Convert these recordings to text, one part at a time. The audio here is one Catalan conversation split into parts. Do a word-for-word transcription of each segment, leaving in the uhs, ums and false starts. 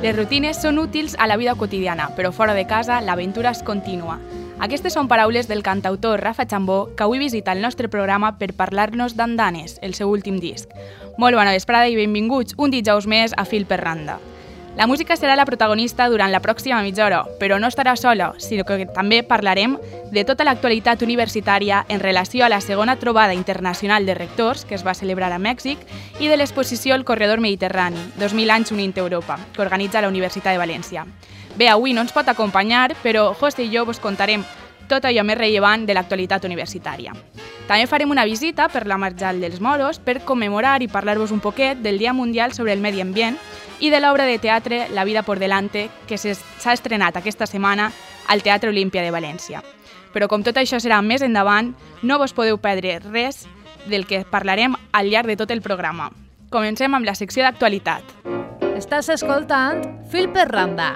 Les rutines són útils a la vida quotidiana, però fora de casa l'aventura es continua. Aquestes són paraules del cantautor Rafa Chambó, que avui visita el nostre programa per parlar-nos d'Andanes, el seu últim disc. Molt bona vesprada i benvinguts un dijous més a Fil per Randa. La música serà la protagonista durant la pròxima mitja hora, però no estarà sola, sinó que també parlarem de tota l'actualitat universitària en relació a la segona trobada internacional de rectors, que es va celebrar a Mèxic, i de l'exposició El Corredor Mediterrani, dos mil anys unint Europa, que organitza la Universitat de València. Bé, avui no ens pot acompanyar, però José i jo vos contarem tot allò més rellevant de l'actualitat universitària. També farem una visita per la Marjal dels Moros per commemorar i parlar-vos un poquet del Dia Mundial sobre el Medi Ambient i de l'obra de teatre La vida por delante, que s'ha estrenat aquesta setmana al Teatre Olímpia de València. Però com tot això serà més endavant, no vos podeu perdre res del que parlarem al llarg de tot el programa. Comencem amb la secció d'actualitat. Estàs escoltant Fil per Randa.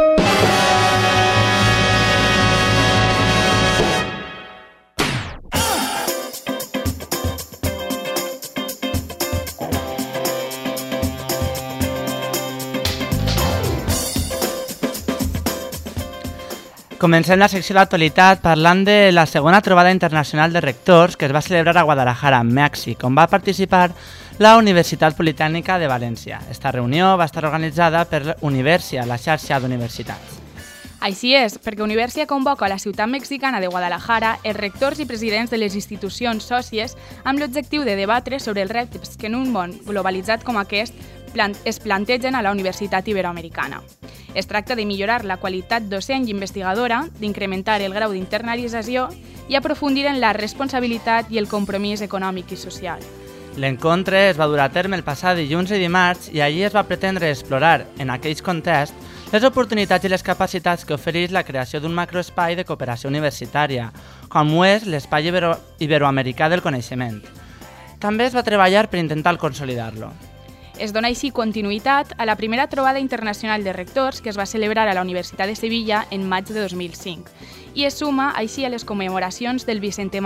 Comencem la secció d'actualitat parlant de la segona trobada internacional de rectors que es va celebrar a Guadalajara, Mèxic, on va participar la Universitat Politècnica de València. Esta reunió va estar organitzada per Universia, la xarxa d'universitats. Així és, perquè Universia convoca a la ciutat mexicana de Guadalajara els rectors i presidents de les institucions sòcies amb l'objectiu de debatre sobre els reptes que en un món globalitzat com aquest es plantegen a la Universitat Iberoamericana. Es tracta de millorar la qualitat docent i investigadora, d'incrementar el grau d'internalització i aprofundir en la responsabilitat i el compromís econòmic i social. L'encontre es va dur a terme el passat dilluns i dimarts i allí es va pretendre explorar, en aquells contexts, les oportunitats i les capacitats que ofereix la creació d'un macroespai de cooperació universitària, com ho és l'Espai Ibero- Iberoamericà del Coneixement. També es va treballar per intentar consolidar-lo. Es dona així continuïtat a la primera trobada internacional de rectors que es va celebrar a la Universitat de Sevilla en maig de dos mil cinc i es suma així a les commemoracions del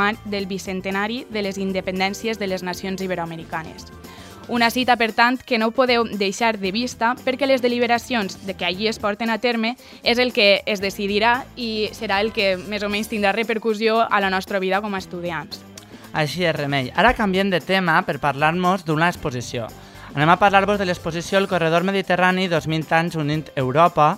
bicentenari de les independències de les nacions iberoamericanes. Una cita, per tant, que no podeu deixar de vista perquè les deliberacions de que allí es porten a terme és el que es decidirà i serà el que més o menys tindrà repercussió a la nostra vida com a estudiants. Així és, Remei. Ara canviem de tema per parlar-nos d'una exposició. Anem a parlar-vos de l'exposició El Corredor Mediterrani dos mil anys unint Europa,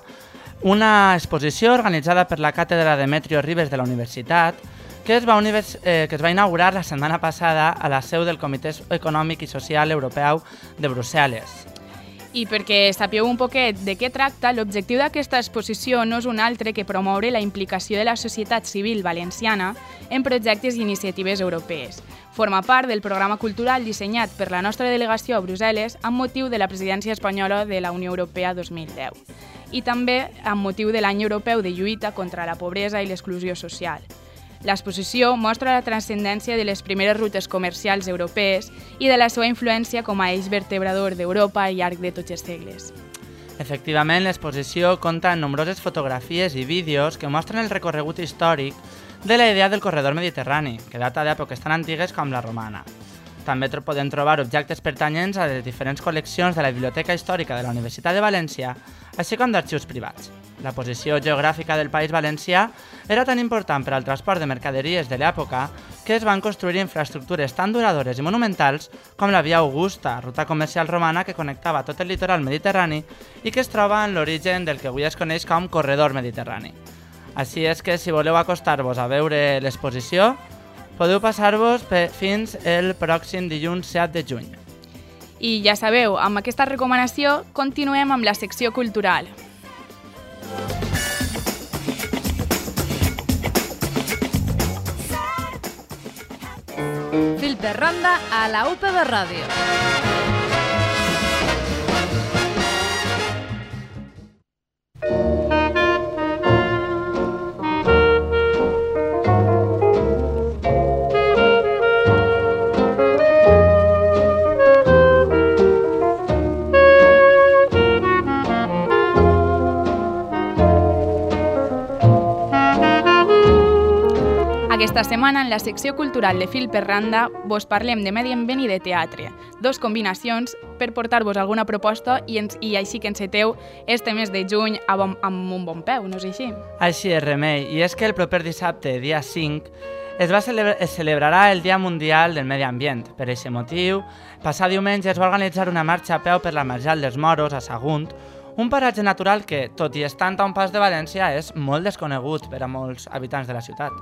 una exposició organitzada per la Càtedra Demetrio Ribes de la Universitat que es va, univers... eh, que es va inaugurar la setmana passada a la seu del Comitè Econòmic i Social Europeu de Brussel·les. I perquè sapigueu un poquet de què tracta, l'objectiu d'aquesta exposició no és un altre que promoure la implicació de la societat civil valenciana en projectes i iniciatives europees. Forma part del programa cultural dissenyat per la nostra delegació a Brussel·les amb motiu de la presidència espanyola de la Unió Europea dos mil deu i també amb motiu de l'any europeu de lluita contra la pobresa i l'exclusió social. L'exposició mostra la transcendència de les primeres rutes comercials europees i de la seva influència com a eix vertebrador d'Europa al llarg de tots els segles. Efectivament, l'exposició compta amb nombroses fotografies i vídeos que mostren el recorregut històric de la idea del corredor mediterrani, que data d'èpoques tan antigues com la romana. També podem trobar objectes pertanyents a les diferents col·leccions de la Biblioteca Històrica de la Universitat de València, així com d'arxius privats. La posició geogràfica del País Valencià era tan important per al transport de mercaderies de l'època que es van construir infraestructures tan duradores i monumentals com la Via Augusta, ruta comercial romana que connectava tot el litoral mediterrani i que es troba en l'origen del que avui es coneix com Corredor Mediterrani. Així és que si voleu acostar-vos a veure l'exposició, podeu passar-vos fins el pròxim dilluns set de juny. I ja sabeu, amb aquesta recomanació continuem amb la secció cultural. Fil per Randa a la U P B Ràdio. Aquesta setmana, en la secció cultural de Fil per Randa, vos parlem de medi ambient i de teatre, dos combinacions per portar-vos alguna proposta i, ens, i així que enceteu este mes de juny a bon, amb un bon peu, no és així? Així és, Remei, i és que el proper dissabte, dia cinc, es, va celebra, es celebrarà el Dia Mundial del Medi Ambient. Per aquest motiu, passat diumenge es va organitzar una marxa a peu per la Marjal dels Moros, a Sagunt, un paratge natural que, tot i estant a un pas de València, és molt desconegut per a molts habitants de la ciutat.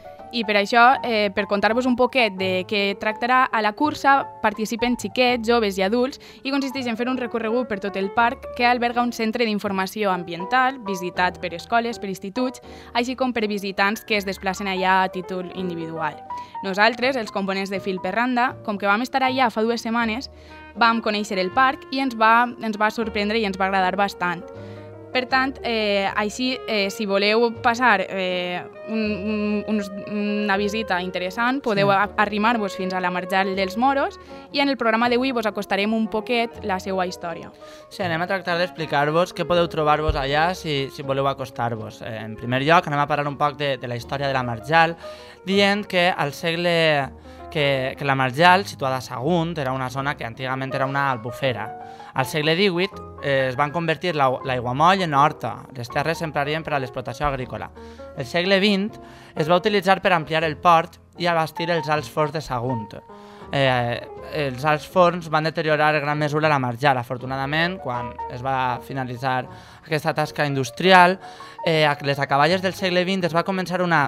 I per això, eh, per contar-vos un poquet de què tractarà a la cursa, participen xiquets, joves i adults i consisteix en fer un recorregut per tot el parc que alberga un centre d'informació ambiental visitat per escoles, per instituts, així com per visitants que es desplacen allà a títol individual. Nosaltres, els components de Fil per Randa, com que vam estar allà fa dues setmanes, vam conèixer el parc i ens va, ens va sorprendre i ens va agradar bastant. Per tant, eh, així, eh, si voleu passar eh, un, un, una visita interessant, podeu sí. arrimar-vos fins a la Marjal dels Moros i en el programa d'avui vos acostarem un poquet la seva història. Sí, anem a tractar d'explicar-vos què podeu trobar-vos allà si, si voleu acostar-vos. Eh, en primer lloc, anem a parlar un poc de, de la història de la Marjal, dient que al segle... Que, que la Marjal, situada a Sagunt, era una zona que antigament era una albufera. Al segle divuit eh, es van convertir l'aiguamoll en horta. Les terres s'emprarien per a l'explotació agrícola. El segle vint es va utilitzar per ampliar el port i abastir els alts forns de Sagunt. Eh, els alts forns van deteriorar en gran mesura la Marjal. Afortunadament, quan es va finalitzar aquesta tasca industrial, eh, a les acaballes del segle vint es va començar una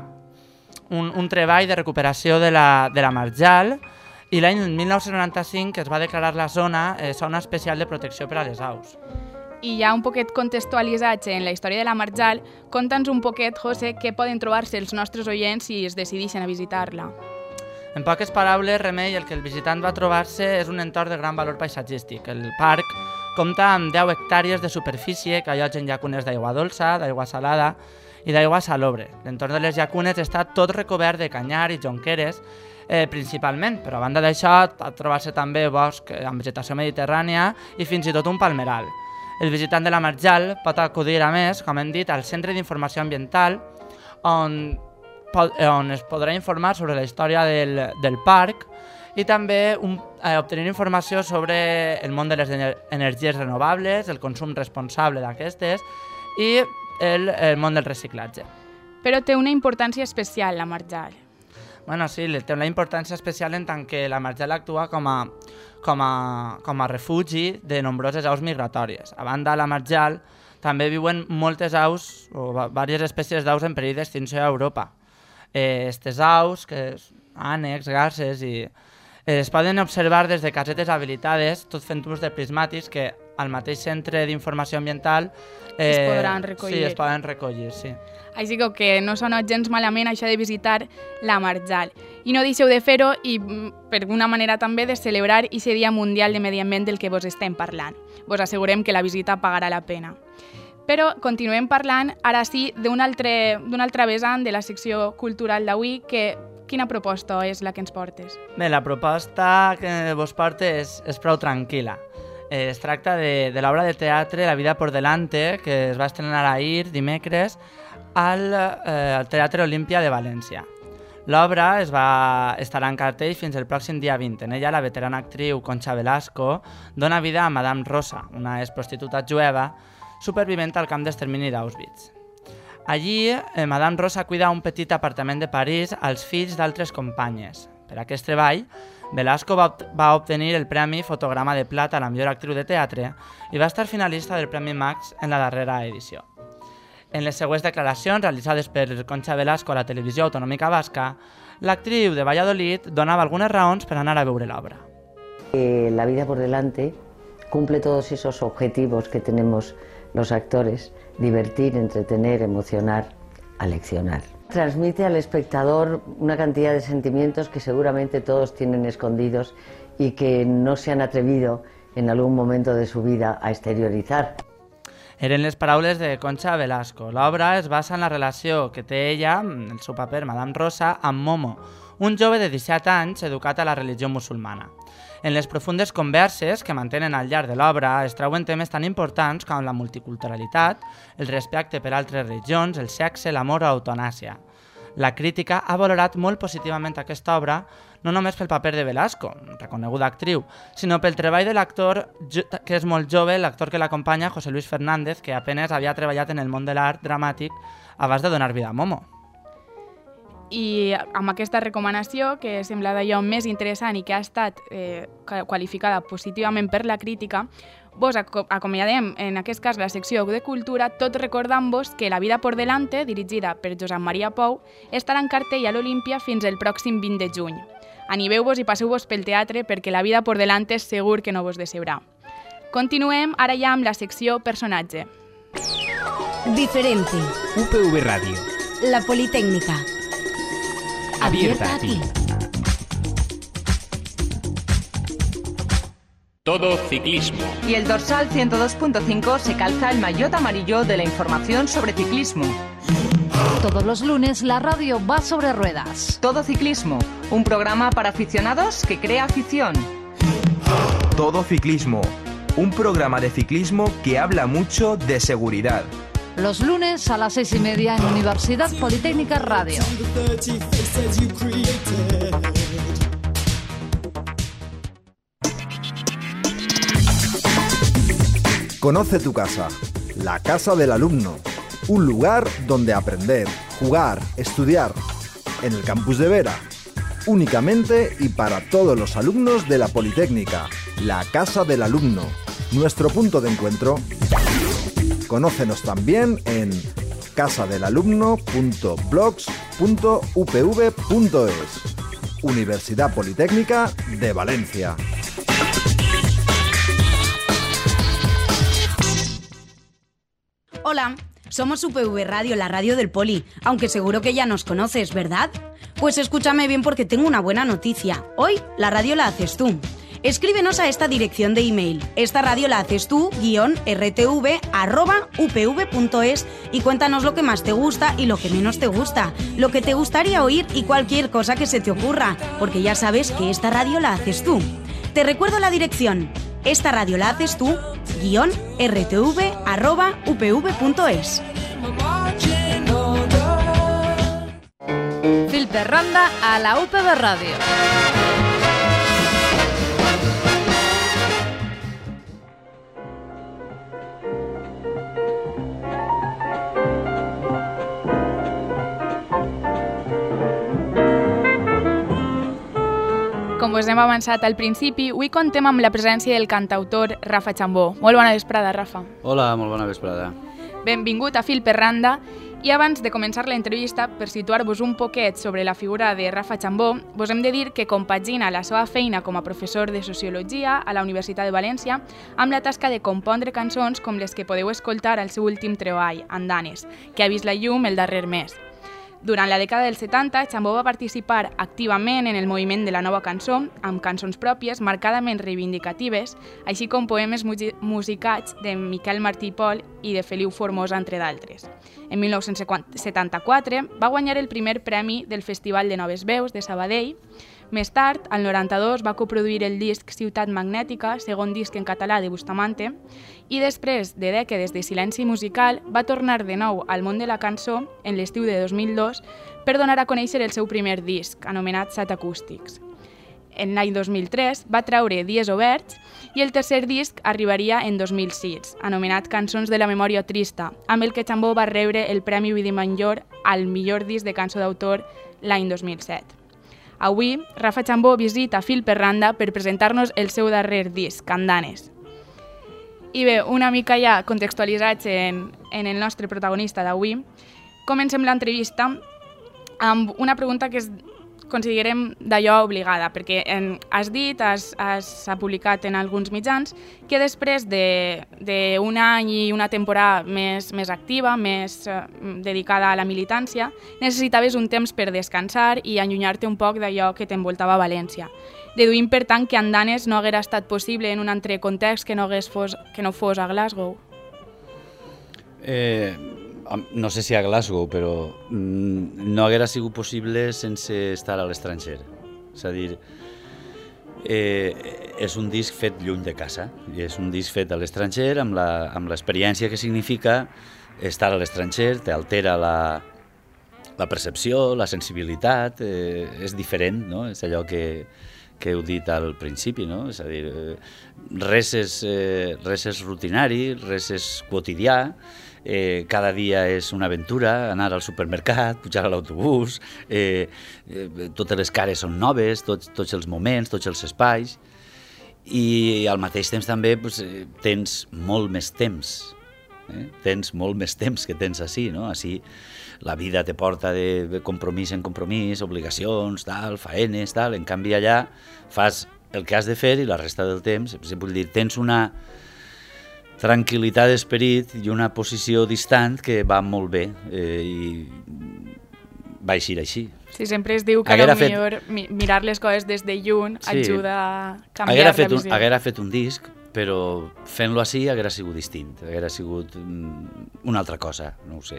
Un, un treball de recuperació de la, de la Marjal i l'any mil nou-cents noranta-cinc es va declarar la zona eh, zona especial de protecció per a les aus. I ja un poquet contextualitzats en la història de la Marjal, conta'ns un poquet, José, què poden trobar-se els nostres oients si es decideixen a visitar-la. En poques paraules, Remei, el que el visitant va trobar-se és un entorn de gran valor paisatgístic. El parc compta amb deu hectàrees de superfície que allotgen llacunes d'aigua dolça, d'aigua salada i d'aigua salobre. L'entorn de les llacunes està tot recobert de canyar i jonqueres, eh, principalment, però a banda d'això a trobar-se també bosc amb vegetació mediterrània i fins i tot un palmeral. El visitant de la Marjal pot acudir, a més, com hem dit, al Centre d'Informació Ambiental, on, on es podrà informar sobre la història del, del parc i també un, eh, obtenir informació sobre el món de les energies renovables, el consum responsable d'aquestes i El, el món del reciclatge. Però té una importància especial, la Marjal. Bueno, sí, té una importància especial en tant que la Marjal actua com a, com a, com a refugi de nombroses aus migratòries. A banda, a la Marjal també viuen moltes aus o diverses espècies d'aus en perill d'extinció a Europa. Eh, estes aus, que ànecs, garces, i eh, es poden observar des de casetes habilitades, tot fent ús de prismàtics que al mateix centre d'informació ambiental eh, es podran recollir. Sí, es poden recollir, sí. Així que, que no sona gens malament això de visitar la Marjal. I no deixeu de fer-ho i, per una manera també, de celebrar aquest Dia Mundial de Medi Ambient del que vos estem parlant. Vos assegurem que la visita pagarà la pena. Però continuem parlant, ara sí, d'un altre, d'un altre vessant de la secció cultural d'avui, que quina proposta és la que ens portes? Bé, la proposta que vos porto és, és prou tranquil·la. Eh, es tracta de, de l'obra de teatre La vida por delante, que es va estrenar ahir, dimecres, al, eh, al Teatre Olímpia de València. L'obra es va estarà en cartell fins el pròxim dia vint. En ella, la veterana actriu Concha Velasco dona vida a Madame Rosa, una exprostituta jueva supervivent al camp d'extermini d'Auschwitz. Allí, eh, Madame Rosa cuida un petit apartament de París als fills d'altres companyes. Per aquest treball, Velasco va, va obtenir el Premi Fotograma de Plata a la millor actriu de teatre i va estar finalista del Premi Max en la darrera edició. En les següents declaracions realitzades per Concha Velasco a la televisió autonòmica basca, l'actriu de Valladolid donava algunes raons per anar a veure l'obra. Eh, la vida por delante cumple todos esos objetivos que tenemos los actores: divertir, entretener, emocionar, aleccionar. Transmite al espectador una cantidad de sentimientos que seguramente todos tienen escondidos y que no se han atrevido en algún momento de su vida a exteriorizar. Eren les paraules de Concha Velasco. L'obra es basa en la relació que té ella, el seu paper, Madame Rosa, amb Momo, un jove de disset anys educat a la religió musulmana. En les profundes converses que mantenen al llarg de l'obra es trauen temes tan importants com la multiculturalitat, el respecte per altres religions, el sexe, l'amor o l'eutanàsia. La crítica ha valorat molt positivament aquesta obra, no només pel paper de Velasco, reconeguda actriu, sinó pel treball de l'actor, que és molt jove, l'actor que l'acompanya, José Luis Fernández, que apenas havia treballat en el món de l'art dramàtic abans de donar vida a Momo. I amb aquesta recomanació, que sembla d'allò més interessant i que ha estat eh, qualificada positivament per la crítica, vos acomiadem, en aquest cas, la secció de Cultura, tot recordant-vos que La vida por delante, dirigida per Josep Maria Pou, estarà en cartell a l'Olímpia fins el pròxim vint de juny. Animeu-vos i passeu-vos pel teatre perquè La vida por delante segur que no vos decebrà. Continuem ara ja amb la secció Personatge. Diferente. U P V Radio. La Politécnica. Abierta a ti. Todo ciclismo. Y el dorsal ciento dos punto cinco se calza el maillot amarillo de la información sobre ciclismo. Todos los lunes la radio va sobre ruedas. Todo ciclismo, un programa para aficionados que crea afición. Todo ciclismo, un programa de ciclismo que habla mucho de seguridad. Los lunes a las seis y media en Universidad Politécnica Radio. Conoce tu casa, la casa del alumno, un lugar donde aprender, jugar, estudiar. En el campus de Vera, únicamente y para todos los alumnos de la Politécnica, la casa del alumno, nuestro punto de encuentro. Conócenos también en casadelalumno punto blogs punto u p v punto es. Universidad Politécnica de Valencia. Hola, somos U P V Radio, la radio del Poli, aunque seguro que ya nos conoces, ¿verdad? Pues escúchame bien porque tengo una buena noticia. Hoy la radio la haces tú. Escríbenos a esta dirección de email. Esta radio la haces tú, guión rtv arroba upv.es y cuéntanos lo que más te gusta y lo que menos te gusta, lo que te gustaría oír y cualquier cosa que se te ocurra, porque ya sabes que esta radio la haces tú. Te recuerdo la dirección. Esta radio la haces tú, guión rtv arroba upv.es. Fil per Randa a la U P V Radio. Com us hem avançat al principi, avui contem amb la presència del cantautor Rafa Chambó. Molt bona vesprada, Rafa. Hola, molt bona vesprada. Benvingut a Fil per Randa. I abans de començar l'entrevista, per situar-vos un poquet sobre la figura de Rafa Chambó, vos hem de dir que compagina la seva feina com a professor de Sociologia a la Universitat de València amb la tasca de compondre cançons com les que podeu escoltar al seu últim treball, Andanes, que ha vist la llum el darrer mes. Durant la dècada dels setanta, Chambó va participar activament en el moviment de la nova cançó, amb cançons pròpies marcadament reivindicatives, així com poemes musicats de Miquel Martí i Pol i de Feliu Formosa, entre d'altres. En mil nou-cents setanta-quatre va guanyar el primer premi del Festival de Noves Veus de Sabadell. Més tard, al noranta-dos, va coproduir el disc Ciutat Magnètica, segon disc en català de Bustamante, i després de dècades de silenci musical va tornar de nou al món de la cançó en l'estiu de dos mil dos per donar a conèixer el seu primer disc, anomenat Sat Acústics. En l'any dos mil tres va traure Dies Oberts i el tercer disc arribaria en dos mil sis, anomenat Cançons de la memòria trista, amb el que Chambó va rebre el Premi Vidimanyor al millor disc de cançó d'autor l'any dos mil set. Avui, Rafa Chambó visita Fil per Randa per presentar-nos el seu darrer disc, Andanes. I bé, una mica ja contextualitzats en, en el nostre protagonista d'avui, comencem l'entrevista amb una pregunta que és, considerem d'allò obligada, perquè en, has dit, has, has, s'ha publicat en alguns mitjans, que després d'un any i una temporada més, més activa, més eh, dedicada a la militància, necessitaves un temps per descansar i allunyar-te un poc d'allò que t'envoltava a València. Deduïm, per tant, que Andanes no haguera estat possible en un altre context que no, fos, que no fos a Glasgow. Eh, no sé si a Glasgow, però no haguera sigut possible sense estar a l'estranger. És a dir, eh, és un disc fet lluny de casa, i és un disc fet a l'estranger amb la, amb l'experiència que significa estar a l'estranger, t'altera la, la percepció, la sensibilitat, eh, és diferent, no? És allò que, que heu dit al principi, no? És a dir, eh, res, és, eh, res és rutinari, res és quotidià, eh, cada dia és una aventura, anar al supermercat, pujar a l'autobús, eh, eh, totes les cares són noves, tots, tots els moments, tots els espais, i al mateix temps també pues, eh, tens molt més temps, eh? tens molt més temps que tens així, no? Així la vida te porta de compromís en compromís, obligacions, tal, faenes, tal, en canvi allà fas el que has de fer i la resta del temps, vull dir, tens una tranquil·litat d'esperit i una posició distant que va molt bé eh, i va eixir així. Sí, sempre es diu que a lo millor fet... mirar les coses des de lluny sí. ajuda a canviar la visió. Haguera fet un disc, però fent-lo així haguera sigut distint, haguera sigut una altra cosa, no ho sé.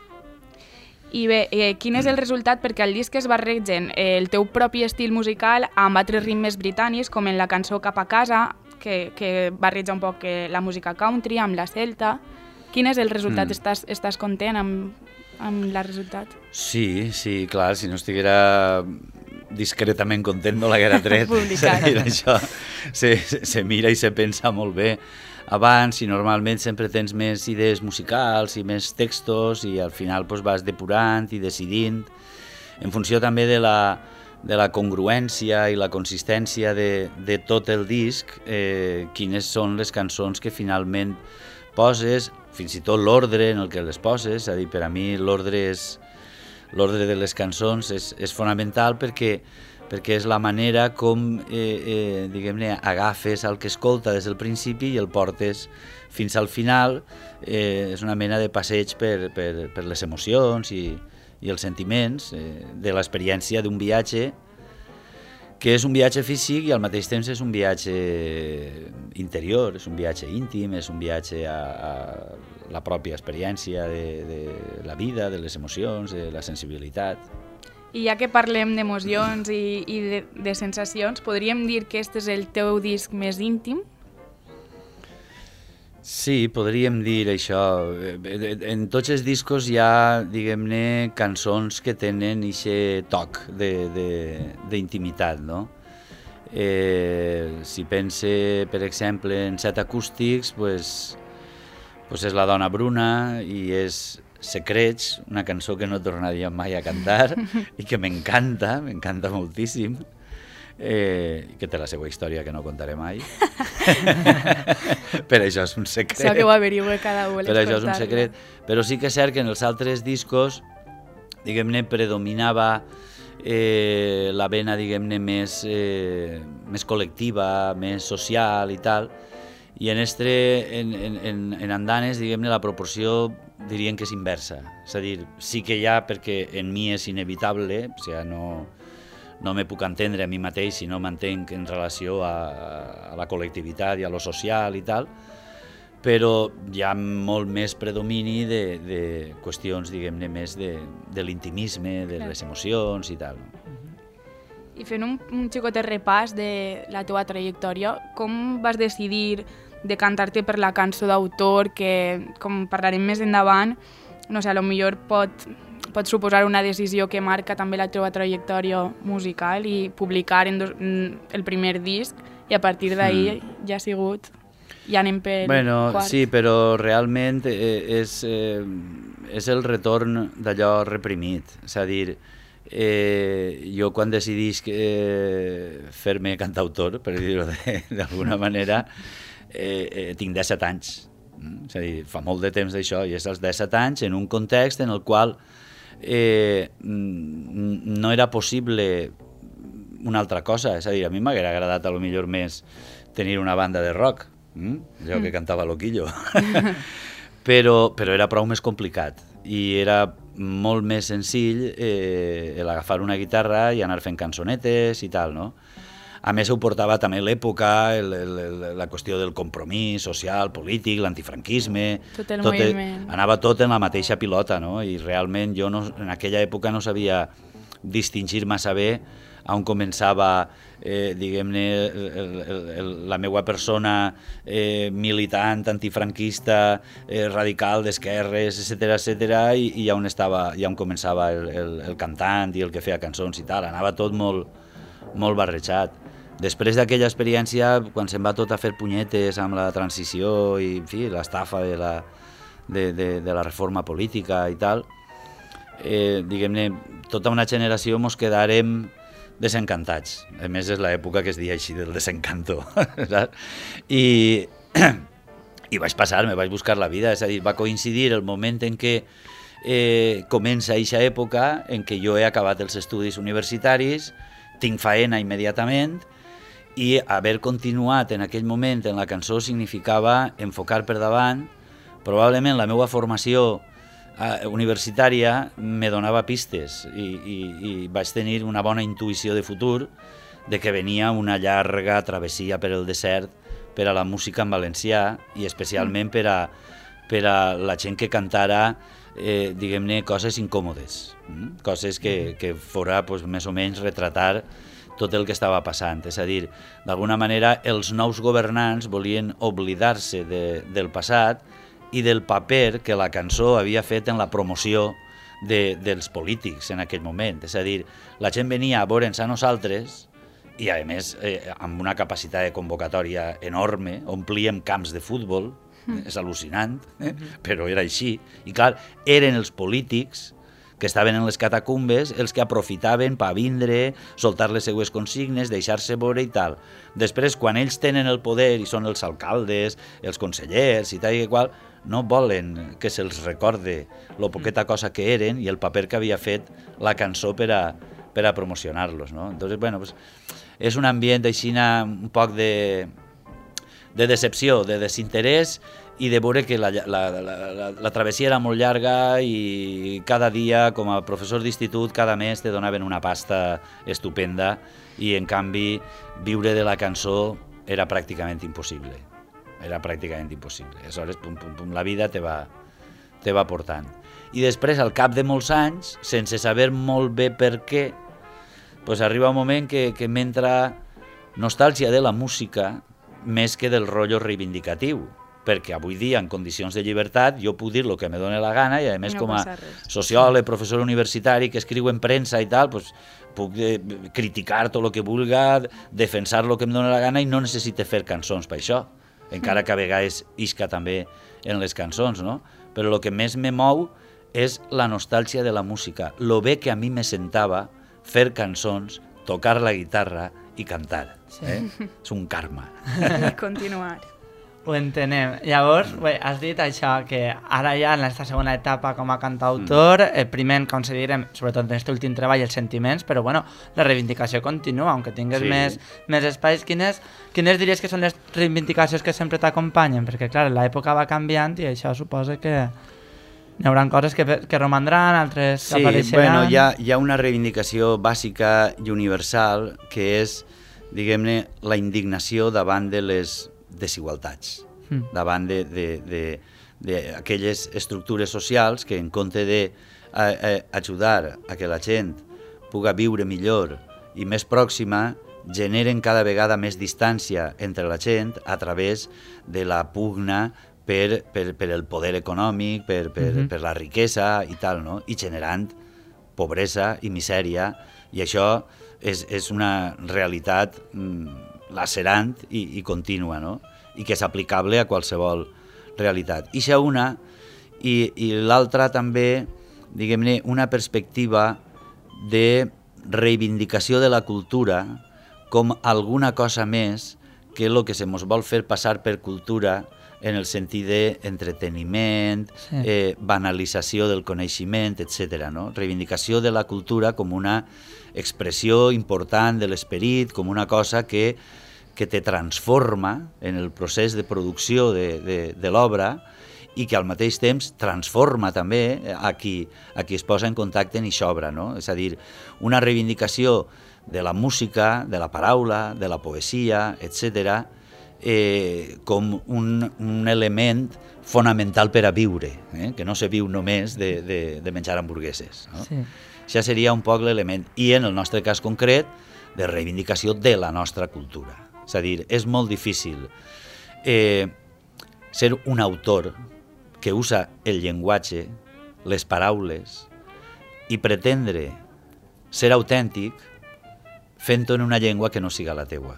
I bé, eh, quin és el resultat? Perquè al disc es barregen eh, el teu propi estil musical amb altres ritmes britànics, com en la cançó Cap a casa, que, que barreja un poc eh, la música country amb la celta. Quin és el resultat? Mm. Estàs, estàs content amb, amb el resultat? Sí, sí, clar, si no estiguera discretament content no l'haguera tret. Publicat. Això se, se mira i se pensa molt bé abans i normalment sempre tens més idees musicals i més textos i al final pues, vas depurant i decidint en funció també de la, de la congruència i la consistència de, de tot el disc eh, quines són les cançons que finalment poses, fins i tot l'ordre en el que les poses, és a dir, per a mi l'ordre és l'ordre de les cançons és, és fonamental perquè perquè és la manera com, eh, eh, diguem-ne, agafes el que escolta des del principi i el portes fins al final. Eh, és una mena de passeig per, per, per les emocions i, i els sentiments eh, de l'experiència d'un viatge que és un viatge físic i al mateix temps és un viatge interior, és un viatge íntim, és un viatge a, a la pròpia experiència de, de la vida, de les emocions, de la sensibilitat. I ja que parlem d'emocions i, i de, de sensacions, podríem dir que este és el teu disc més íntim? Sí, podríem dir això. En tots els discos hi ha, diguem-ne, cançons que tenen aquest toc d'intimitat, no? Eh, si pense, per exemple, en Set Acústics, pues, pues és La dona bruna i és Secrets, una cançó que no tornaria mai a cantar i que m'encanta, m'encanta moltíssim, eh, que té la seva història que no contaré mai. Per això és un secret. Això que ho averigüe cada un. Per això és un secret. Però sí que és cert que en els altres discos, diguem-ne, predominava eh, la vena, diguem-ne, més, eh, més col·lectiva, més social i tal, i en, estre, en, en, en Andanes, diguem-ne, la proporció dirien que és inversa. És a dir, sí que hi ha, perquè en mi és inevitable, o sigui, no, no me puc entendre a mi mateix si no m'entenc en relació a, a la col·lectivitat i a lo social i tal, però hi ha molt més predomini de, de qüestions, diguem-ne, més de, de l'intimisme, de les emocions i tal. I fent un, un xicotet repàs de la teva trajectòria, com vas decidir decantar-te per la cançó d'autor que, com parlarem més endavant, no sé, potser pot, pot suposar una decisió que marca també la teva trajectòria musical i publicar en dos, en el primer disc i a partir d'ahir mm. ja ha sigut, ja anem per bueno, quart. Sí, però realment eh, és, eh, és el retorn d'allò reprimit, és a dir, eh, jo quan decidisc eh, fer-me cantautor, per dir-ho d'alguna manera, Eh, eh, tinc disset anys, mm? És a dir, fa molt de temps d'això, i és als disset anys en un context en el qual eh, no era possible una altra cosa, és a dir, a mi m'hauria agradat a lo millor més tenir una banda de rock, mm? allò que cantava Loquillo, però, però era prou més complicat i era molt més senzill eh, l'agafar una guitarra i anar fent cançonetes i tal, no? A més, ho portava també l'època, el, el, la qüestió del compromís social, polític, l'antifranquisme... Tot el tot moviment. Anava tot en la mateixa pilota, no? I realment jo no, en aquella època no sabia distingir massa bé on començava, eh, diguem-ne, la meva persona eh, militant, antifranquista, eh, radical, d'esquerres, etcètera, etcètera, i, i on estava, i on començava el, el, el cantant i el que feia cançons i tal, anava tot molt, molt barrejat. Després d'aquella experiència, quan se'n va tot a fer punyetes amb la transició i, en fi, l'estafa de la, de, de, de la reforma política i tal, eh, diguem-ne, tota una generació mos quedarem desencantats. A més, és l'època que es deia així, del desencanto. I, I vaig passar, me vaig buscar la vida, és a dir, va coincidir el moment en què eh, comença aquesta època en què jo he acabat els estudis universitaris, tinc faena immediatament, i haver continuat en aquell moment en la cançó significava enfocar per davant. Probablement la meva formació universitària me donava pistes i, i, i vaig tenir una bona intuïció de futur de que venia una llarga travessia per el desert per a la música en valencià i especialment per a, per a la gent que cantara eh, diguem-ne coses incòmodes, mm? Coses que, que fora pues, més o menys retratar tot el que estava passant. És a dir, d'alguna manera els nous governants volien oblidar-se de, del passat i del paper que la cançó havia fet en la promoció de, dels polítics en aquell moment. És a dir, la gent venia a veure'ns a nosaltres i, a més, eh, amb una capacitat de convocatòria enorme, omplíem camps de futbol, mm. és al·lucinant, eh? Però era així. I clar, eren els polítics que estaven en les catacumbes els que aprofitaven per vindre, soltar les seues consignes, deixar-se veure i tal. Després, quan ells tenen el poder i són els alcaldes, els consellers i tal i qual, no volen que se'ls recorde lo poqueta cosa que eren i el paper que havia fet la cançó per a, per a promocionar-los, no? Entonces, bueno, pues, és un ambient així un poc de, de decepció, de desinterès i de veure que la, la, la, la, la travessia era molt llarga i cada dia, com a professor d'institut, cada mes te donaven una pasta estupenda i, en canvi, viure de la cançó era pràcticament impossible. Era pràcticament impossible. Aleshores, pum, pum, pum, la vida te va, te va portant. I després, al cap de molts anys, sense saber molt bé per què, pues arriba un moment que, que m'entra nostàlgia de la música més que del rotllo reivindicatiu, perquè avui dia, en condicions de llibertat, jo puc dir el que me dóna la gana i, a més, no com a sociòleg, professor universitari que escriu en premsa i tal, pues, puc eh, criticar tot el que vulga, defensar el que em dóna la gana i no necessite fer cançons per això, encara que a vegades isca també en les cançons, no? Però el que més me mou és la nostàlgia de la música, lo bé que a mi me sentava fer cançons, tocar la guitarra i cantar. Sí. Eh? És un karma. I continuar. Ho entenem. Llavors, bé, has dit això, que ara ja en aquesta segona etapa com a cantautor, mm. eh, primer considerem, sobretot en aquest últim treball, els sentiments, però bueno, la reivindicació continua, aunque tingues sí. més, més espais. Quines, quines diries que són les reivindicacions que sempre t'acompanyen? Perquè, clar, l'època va canviant i això suposa que hi haurà coses que, que romandran, altres sí, que apareixeran. Bueno, hi ha, hi ha una reivindicació bàsica i universal que és, diguem-ne, la indignació davant de les desigualtats, mm. davant d'aquelles estructures socials que, en compte d'ajudar a que la gent pugui viure millor i més pròxima, generen cada vegada més distància entre la gent a través de la pugna per, per, per el poder econòmic, per, per, mm-hmm. per la riquesa i tal, no? I generant pobresa i misèria, i això és, és una realitat mm, lacerant i, i contínua, no? I que és aplicable a qualsevol realitat. I això una, i, i l'altra també, diguem-ne, una perspectiva de reivindicació de la cultura com alguna cosa més que el que se mos vol fer passar per cultura en el sentit d'entreteniment, sí. eh, banalització del coneixement, etcètera, no? Reivindicació de la cultura com una expressió important de l'esperit, com una cosa que, que te transforma en el procés de producció de, de, de l'obra i que al mateix temps transforma també a qui, a qui es posa en contacte en aquesta obra, no? És a dir, una reivindicació de la música, de la paraula, de la poesia, etcètera, eh, com un, un element fonamental per a viure, eh? Que no se viu només de, de, de menjar hamburgueses, no? Sí. Això seria un poc l'element. I en el nostre cas concret, de reivindicació de la nostra cultura. És a dir, és molt difícil eh, ser un autor que usa el llenguatge, les paraules, i pretendre ser autèntic fent-ho en una llengua que no siga la teua.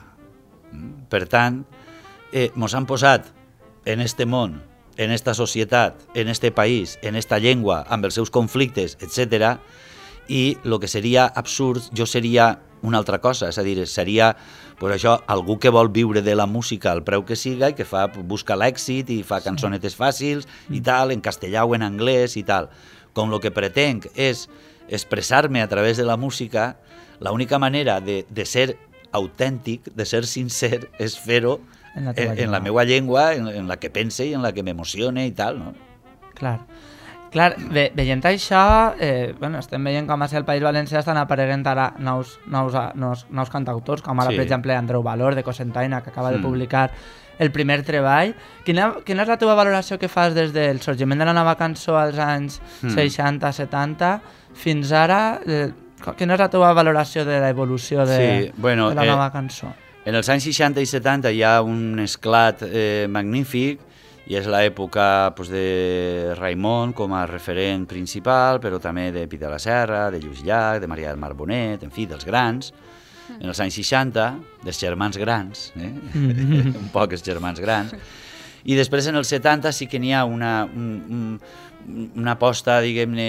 Per tant, eh, mos han posat en este món, en esta societat, en este país, en esta llengua, amb els seus conflictes, etcètera, i el que seria absurd, jo seria una altra cosa, és a dir, seria pues això, algú que vol viure de la música al preu que siga i que fa, busca l'èxit i fa cançonetes fàcils i tal, en castellà o en anglès i tal. Com el que pretenc és expressar-me a través de la música, l'única manera de, de ser autèntic, de ser sincer, és fer-ho en, en, en la meva llengua, en, en la que pense i en la que m'emocione i tal, no? Clar. Clar, ve, veient això, eh, bueno, estem veient com a ser el País Valencià estan apareguent ara nous, nous, nous, nous cantautors, com ara, sí. per exemple, Andreu Valor, de Cosentaina, que acaba mm. de publicar el primer treball. Quina, quina és la teva valoració que fas des del sorgiment de la nova cançó als anys mm. seixanta setanta fins ara? Eh, quina és la teva valoració de l'evolució de, sí, bueno, de la nova eh, cançó? En els anys seixanta i setanta hi ha un esclat eh, magnífic, i és l'època pues, de Raimon com a referent principal, però també de Pi de la Serra, de Lluís Llach, de Maria del Mar Bonet, en fi, dels grans. En els anys seixanta, dels germans grans, eh? Mm-hmm. un poc els germans grans. I després en els setanta sí que n'hi ha una, un, una aposta, diguem-ne,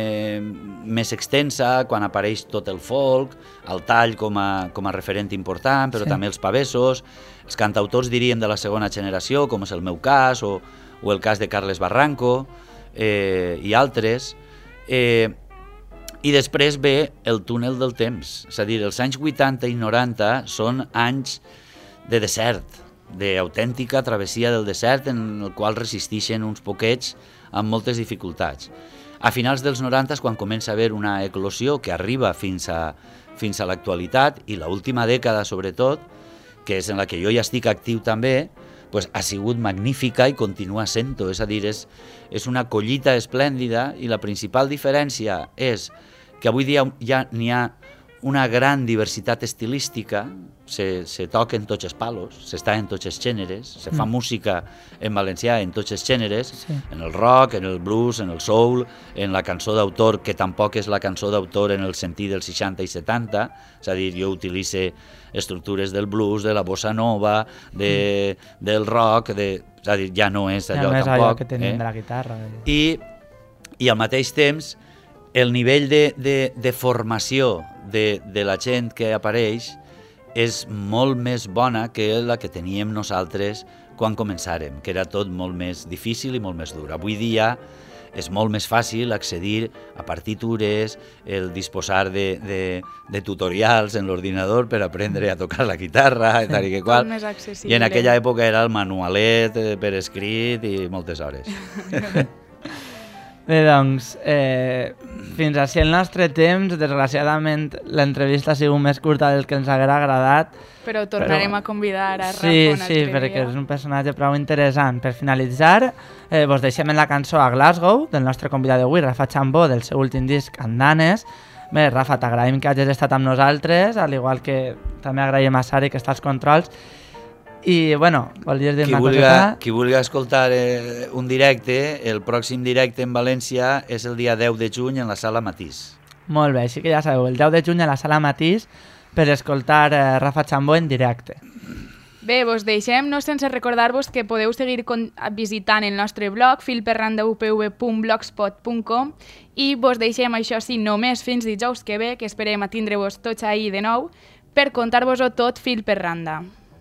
més extensa, quan apareix tot el folk, el tall com a, com a referent important, però sí. també els pavessos, els cantautors, diríem, de la segona generació, com és el meu cas, o, o el cas de Carles Barranco, eh, i altres. Eh, I després ve el túnel del temps, és a dir, els anys vuitanta i noranta són anys de desert, d'autèntica travessia del desert en el qual resisteixen uns poquets amb moltes dificultats. A finals dels noranta és quan comença a haver una eclosió que arriba fins a, fins a l'actualitat, i l'última dècada sobretot, que és en la que jo ja estic actiu també, pues, ha sigut magnífica i continua sent-ho. És a dir, és, és una collita esplèndida, i la principal diferència és que avui dia ja n'hi ha una gran diversitat estilística, se, se toca en tots els palos, s'està en tots els gèneres, se fa mm. música en valencià en tots els gèneres, sí. en el rock, en el blues, en el soul, en la cançó d'autor, que tampoc és la cançó d'autor en el sentit dels seixanta i setanta, és a dir, jo utilitzo estructures del blues, de la bossa nova, de, mm. del rock, de, és a dir, ja no és allò ja no és tampoc. Allò que tenim eh? de la guitarra. Eh? I, I al mateix temps, el nivell de, de, de formació de, de la gent que apareix és molt més bona que la que teníem nosaltres quan començàrem, que era tot molt més difícil i molt més dur. Avui dia és molt més fàcil accedir a partitures, el disposar de, de, de tutorials en l'ordinador per aprendre a tocar la guitarra, i tal i que qual. I en aquella època era el manualet per escrit i moltes hores. Bé, doncs, eh, fins així el nostre temps. Desgraciadament, l'entrevista ha sigut més curta del que ens haguera agradat. Però tornarem però... a convidar a Rafa sí, un altre sí, dia. perquè és un personatge prou interessant. Per finalitzar, eh, vos deixem en la cançó A Glasgow, del nostre convidat d'avui, Rafa Chambó, del seu últim disc, Andanes. Bé, Rafa, t'agraïm que hagis estat amb nosaltres, al igual que també agraïm a Sari, que està als controls. I, bueno, volies dir qui una vulga, coseta? Qui vulgui escoltar eh, un directe, el pròxim directe en València és el dia deu de juny en la Sala Matís. Molt bé, així que ja sabeu, el deu de juny a la Sala Matís per escoltar eh, Rafa Chambó en directe. Bé, vos deixem, no sense recordar-vos que podeu seguir visitant el nostre blog fil per randa u pe ve punt blogspot punt com, i vos deixem, això sí, només fins dijous que ve, que esperem a tindre-vos tots ahir de nou, per contar-vos-ho tot fil per randa.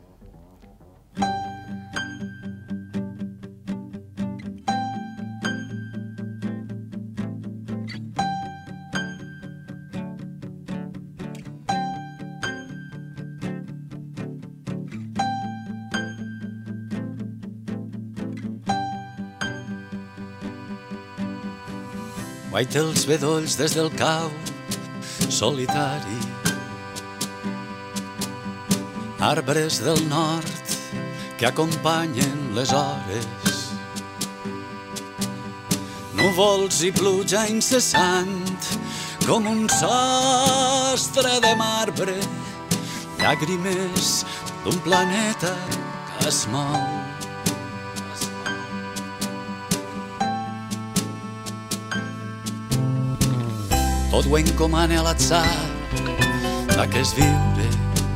Guaita els bedolls des del cau, solitari. Arbres del nord que acompanyen les hores. Núvols i pluja incessant com un sostre de marbre, llàgrimes d'un planeta que es mou. Tot ho encomana a l'atzar d'aquest viure.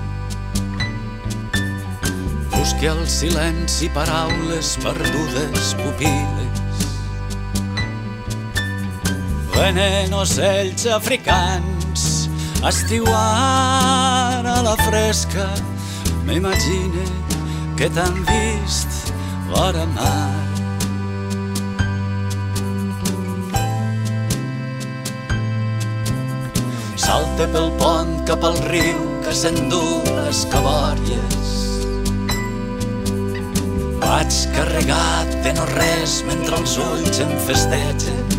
Busqui el silenci paraules perdudes, pupil·les. Venen ocells africans, estiuant a la fresca. M'imagine que t'han vist vora mar. Salte pel pont cap al riu que s'endú les cabòries. Vaig carregat de no res mentre els ulls em festegen.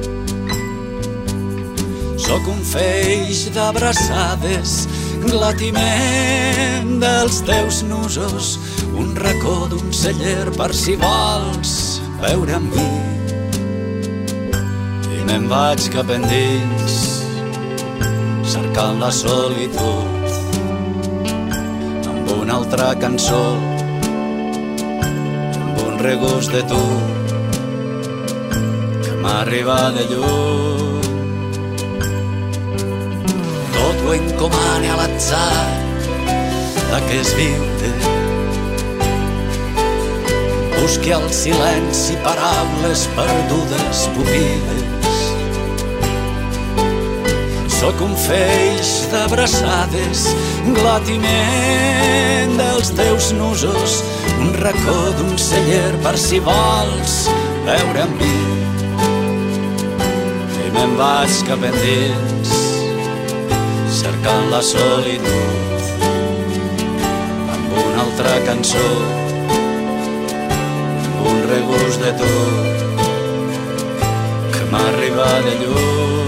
Soc un feix d'abraçades, glatiment dels teus nusos, un racó d'un celler per si vols veure amb mi. I me'n vaig cap endins, cercant la solitud, amb una altra cançó, amb un regust de tu, que m'arriba de lluny. Tot ho encomane a l'atzar d'aquest viure. Busqui al silenci paraules perdudes, pupil·les. Soc un feix d'abraçades, glatiment dels teus nusos, un racó d'un celler per si vols veure amb mi. I me'n vaig cap endins, cercant la solitud, amb una altra cançó, amb un regust de tu, que m'arriba de lluny.